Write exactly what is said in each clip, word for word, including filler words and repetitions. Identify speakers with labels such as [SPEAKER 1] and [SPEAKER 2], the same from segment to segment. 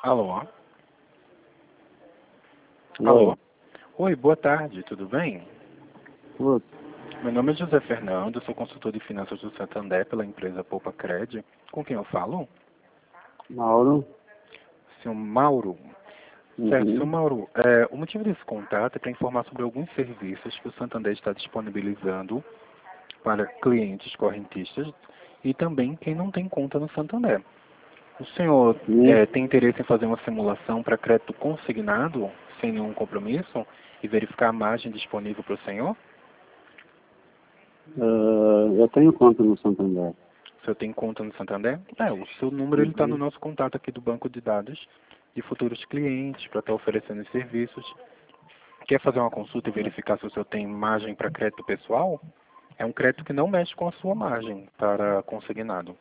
[SPEAKER 1] Alô?
[SPEAKER 2] Oi.
[SPEAKER 1] Alô? Oi, boa tarde, tudo bem?
[SPEAKER 2] Oi.
[SPEAKER 1] Meu nome é José Fernando, sou consultor de finanças do Santander pela empresa Poupa Cred. Com quem eu falo?
[SPEAKER 2] Mauro.
[SPEAKER 1] Senhor Mauro. Certo, senhor
[SPEAKER 2] Uhum.
[SPEAKER 1] Mauro, é, o motivo desse contato é para informar sobre alguns serviços que o Santander está disponibilizando para clientes correntistas e também quem não tem conta no Santander. O senhor
[SPEAKER 2] Hum.
[SPEAKER 1] é, tem interesse em fazer uma simulação para crédito consignado, sem nenhum compromisso, e verificar a margem disponível para o senhor?
[SPEAKER 2] Uh, eu tenho conta no Santander.
[SPEAKER 1] O senhor tem conta no Santander? É, o seu número ele está no
[SPEAKER 2] Uhum.
[SPEAKER 1] nosso contato aqui do banco de dados de futuros clientes para estar oferecendo os serviços. Quer fazer uma consulta e verificar se o senhor tem margem para crédito pessoal? É um crédito que não mexe com a sua margem para consignado.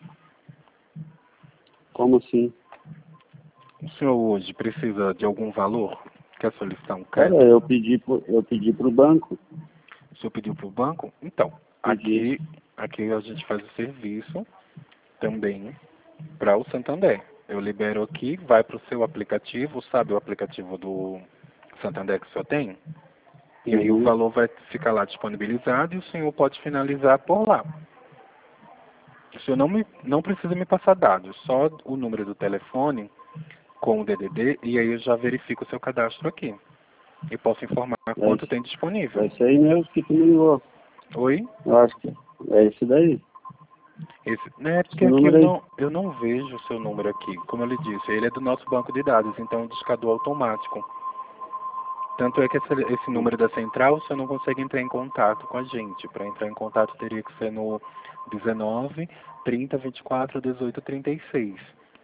[SPEAKER 2] Como assim?
[SPEAKER 1] O senhor hoje precisa de algum valor? Quer solicitar um
[SPEAKER 2] Cara,
[SPEAKER 1] crédito?
[SPEAKER 2] eu pedi pro, eu pedi pro banco.
[SPEAKER 1] O senhor pediu para o banco? Então,
[SPEAKER 2] Pedi.
[SPEAKER 1] aqui, aqui a gente faz o serviço também para o Santander. Eu libero aqui, vai para o seu aplicativo, sabe o aplicativo do Santander que o senhor tem? E aí o
[SPEAKER 2] Uhum.
[SPEAKER 1] valor vai ficar lá disponibilizado e o senhor pode finalizar por lá. O senhor não, me, não precisa me passar dados, só o número do telefone com o D D D e aí eu já verifico o seu cadastro aqui. E posso informar
[SPEAKER 2] É,
[SPEAKER 1] quanto
[SPEAKER 2] esse-
[SPEAKER 1] tem
[SPEAKER 2] é
[SPEAKER 1] disponível.
[SPEAKER 2] esse aí mesmo que tu me ligou.
[SPEAKER 1] Oi?
[SPEAKER 2] Eu acho que é esse daí.
[SPEAKER 1] Esse, né, porque
[SPEAKER 2] Esse
[SPEAKER 1] aqui eu
[SPEAKER 2] número aí.
[SPEAKER 1] não, eu não vejo o seu número aqui. Como eu lhe disse, ele é do nosso banco de dados, então discador automático. Tanto é que esse, esse número da central você não consegue entrar em contato com a gente. Para entrar em contato teria que ser no dezenove, trinta, vinte e quatro, dezoito, trinta e seis.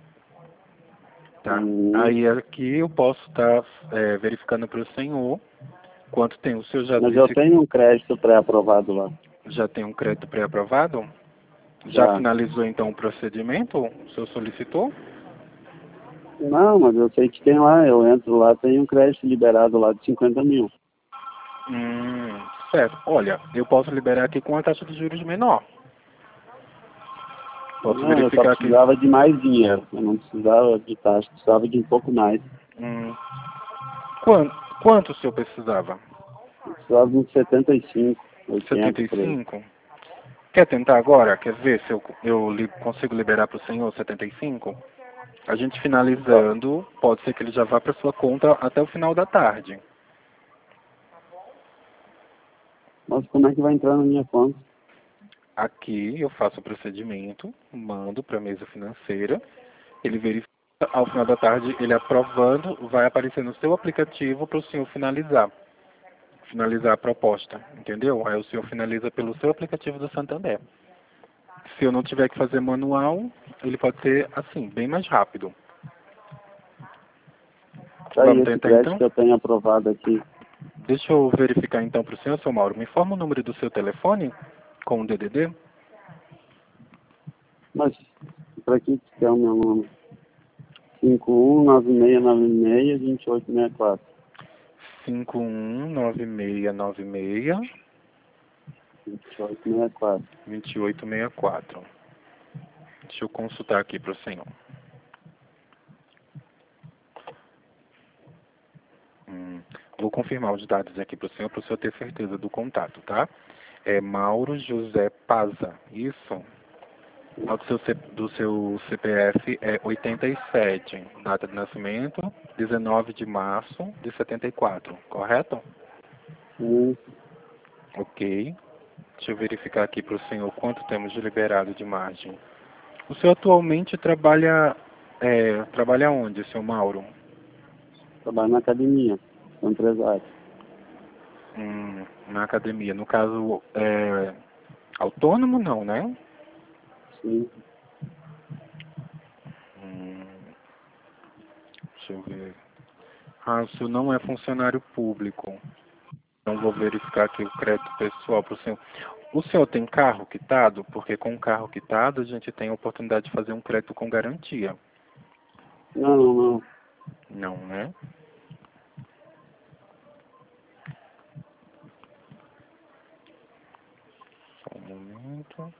[SPEAKER 1] Tá?
[SPEAKER 2] Uhum.
[SPEAKER 1] Aí aqui eu posso estar é, verificando para o senhor quanto tem. O senhor já
[SPEAKER 2] Mas eu
[SPEAKER 1] disse
[SPEAKER 2] tenho um crédito pré-aprovado lá.
[SPEAKER 1] que já tem um crédito pré-aprovado? Já
[SPEAKER 2] Já.
[SPEAKER 1] finalizou então o procedimento? O senhor solicitou?
[SPEAKER 2] Não, mas eu sei que tem lá. Eu entro lá, tem um crédito liberado lá de cinquenta mil.
[SPEAKER 1] Hum, certo. Olha, eu posso liberar aqui com a taxa de juros menor. Posso
[SPEAKER 2] Não, eu só
[SPEAKER 1] verificar aqui.
[SPEAKER 2] precisava de mais dinheiro. Eu não precisava de taxa, precisava de um pouco mais.
[SPEAKER 1] Hum, quanto, quanto o senhor precisava?
[SPEAKER 2] Eu precisava de uns setenta e cinco, oitenta
[SPEAKER 1] setenta e
[SPEAKER 2] por aí.
[SPEAKER 1] cinco? Quer tentar agora? Quer ver se eu, eu li- consigo liberar para o senhor setenta e cinco? A gente
[SPEAKER 2] Só.
[SPEAKER 1] finalizando, pode ser que ele já vá para sua conta até o final da tarde.
[SPEAKER 2] Mas como é que vai entrar na minha conta?
[SPEAKER 1] Aqui eu faço o procedimento, mando para a mesa financeira, ele verifica, ao final da tarde, ele aprovando, vai aparecer no seu aplicativo para o senhor finalizar. Finalizar a proposta, entendeu? Aí o senhor finaliza pelo seu aplicativo do Santander. Se eu não tiver que fazer manual, ele pode ser assim, bem mais rápido.
[SPEAKER 2] Tá aí
[SPEAKER 1] Vamos
[SPEAKER 2] esse
[SPEAKER 1] tentar
[SPEAKER 2] crédito
[SPEAKER 1] então?
[SPEAKER 2] que eu tenho aprovado aqui.
[SPEAKER 1] Deixa eu verificar então para o senhor, seu Mauro. Me informa o número do seu telefone com o D D D.
[SPEAKER 2] Mas para que que é o meu número? cinco um nove seis nove seis, dois oito seis quatro.
[SPEAKER 1] cinco um nove seis nove seis,
[SPEAKER 2] dois oito seis quatro.
[SPEAKER 1] dois oito seis quatro. Deixa eu consultar aqui para o senhor. Hum, vou confirmar os dados aqui para o senhor, para o senhor ter certeza do contato, tá? É Mauro José Paza, isso? O do seu, C- do seu C P F é oitenta e sete, data de nascimento dezenove de março de setenta e quatro, correto?
[SPEAKER 2] Hum,
[SPEAKER 1] Ok. Deixa eu verificar aqui para o senhor quanto temos de liberado de margem. O senhor atualmente trabalha, é, trabalha onde, seu Mauro?
[SPEAKER 2] trabalho na academia. Sou empresário.
[SPEAKER 1] Hum, na academia. No caso, é, autônomo não, né?
[SPEAKER 2] Sim.
[SPEAKER 1] Hum, deixa eu ver. Ah, o senhor não é funcionário público. Então vou verificar aqui o crédito pessoal para o senhor. O senhor tem carro quitado? Porque com carro quitado a gente tem a oportunidade de fazer um crédito com garantia.
[SPEAKER 2] Não, não, não.
[SPEAKER 1] Não, né? Só um momento.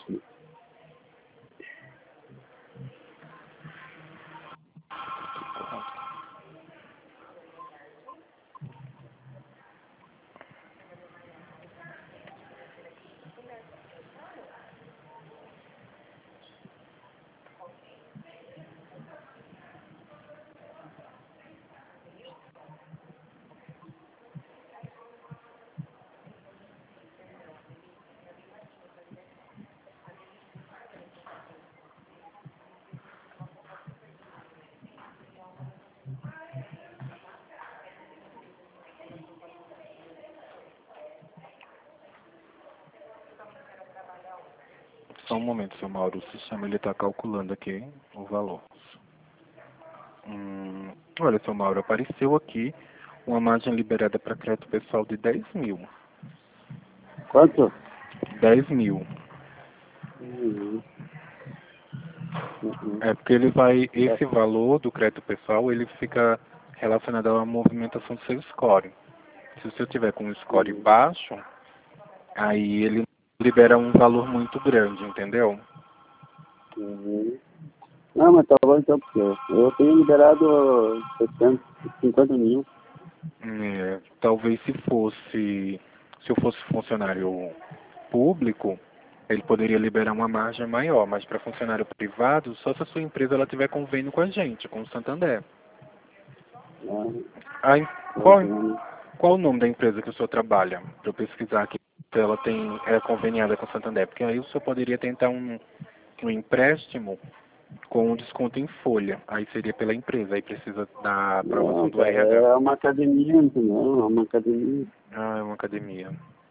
[SPEAKER 1] Só um momento, seu Mauro. O sistema ele está calculando aqui o valor. Hum, olha, seu Mauro, apareceu aqui uma margem liberada para crédito pessoal de dez mil.
[SPEAKER 2] Quanto?
[SPEAKER 1] dez mil.
[SPEAKER 2] Uhum. Uhum.
[SPEAKER 1] É porque ele vai, esse valor do crédito pessoal, ele fica relacionado à movimentação do seu score. Se o senhor tiver com um score
[SPEAKER 2] Uhum.
[SPEAKER 1] baixo, aí ele libera um valor muito grande, entendeu?
[SPEAKER 2] Uhum. Não, mas tá bom então, porque eu tenho liberado setenta, cinquenta mil.
[SPEAKER 1] É, talvez se fosse, se eu fosse funcionário público, ele poderia liberar uma margem maior, mas para funcionário privado, só se a sua empresa ela tiver convênio com a gente, com o Santander.
[SPEAKER 2] Né?
[SPEAKER 1] Aí, qual,
[SPEAKER 2] Uhum.
[SPEAKER 1] qual o nome da empresa que o senhor trabalha? Para eu pesquisar aqui se ela tem, é conveniada com o Santander, porque aí o senhor poderia tentar um, um empréstimo com um desconto em folha. Aí seria pela empresa, aí precisa da aprovação
[SPEAKER 2] Não,
[SPEAKER 1] do
[SPEAKER 2] cara,
[SPEAKER 1] R H.
[SPEAKER 2] é uma academia, entendeu? É uma academia.
[SPEAKER 1] Ah, é uma academia.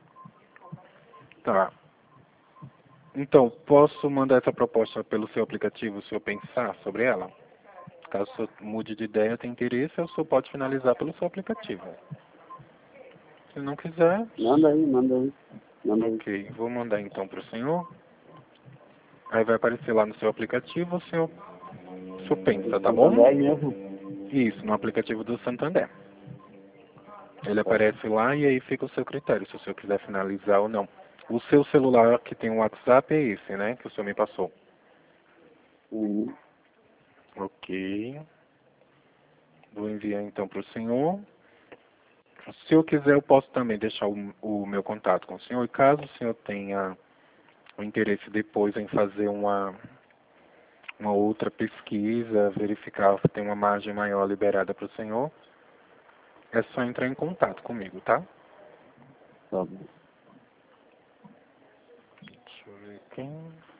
[SPEAKER 1] Tá. Então, posso mandar essa proposta pelo seu aplicativo, o senhor pensar sobre ela? Caso o senhor mude de ideia, tenha interesse, o senhor pode finalizar pelo seu aplicativo. Se não quiser,
[SPEAKER 2] Manda aí, manda aí. Manda aí.
[SPEAKER 1] ok. Vou mandar então para o senhor. Aí vai aparecer lá no seu aplicativo, o senhor, o senhor pensa, tá bom?
[SPEAKER 2] Santander mesmo.
[SPEAKER 1] Isso, no aplicativo do Santander. Ele
[SPEAKER 2] Tá.
[SPEAKER 1] aparece lá e aí fica o seu critério, se o senhor quiser finalizar ou não. O seu celular que tem o WhatsApp é esse, né? Que o senhor me passou.
[SPEAKER 2] Uhum.
[SPEAKER 1] Ok. Vou enviar então para o senhor. Se eu quiser, eu posso também deixar o, o meu contato com o senhor. E caso o senhor tenha o interesse depois em fazer uma, uma outra pesquisa, verificar se tem uma margem maior liberada para o senhor, é só entrar em contato comigo, tá?
[SPEAKER 2] Tá bom.
[SPEAKER 1] Deixa eu ver aqui.